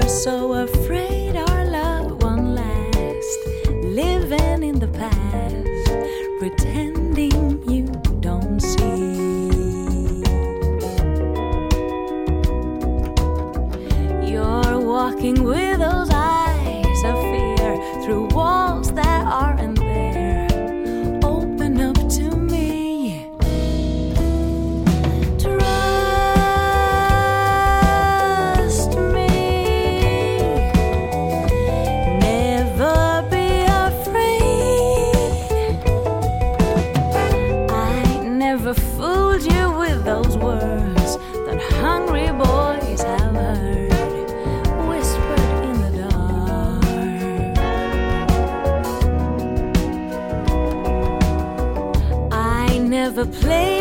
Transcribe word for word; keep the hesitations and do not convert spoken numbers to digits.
We're so afraid our love won't last, living in the past, pretending you don't see. You're walking with those eyes of fear through walls that aren't there. Open up to me. Trust me. Never be afraid. I never fooled you with those words that hungry boys have heard, whispered in the dark. I never played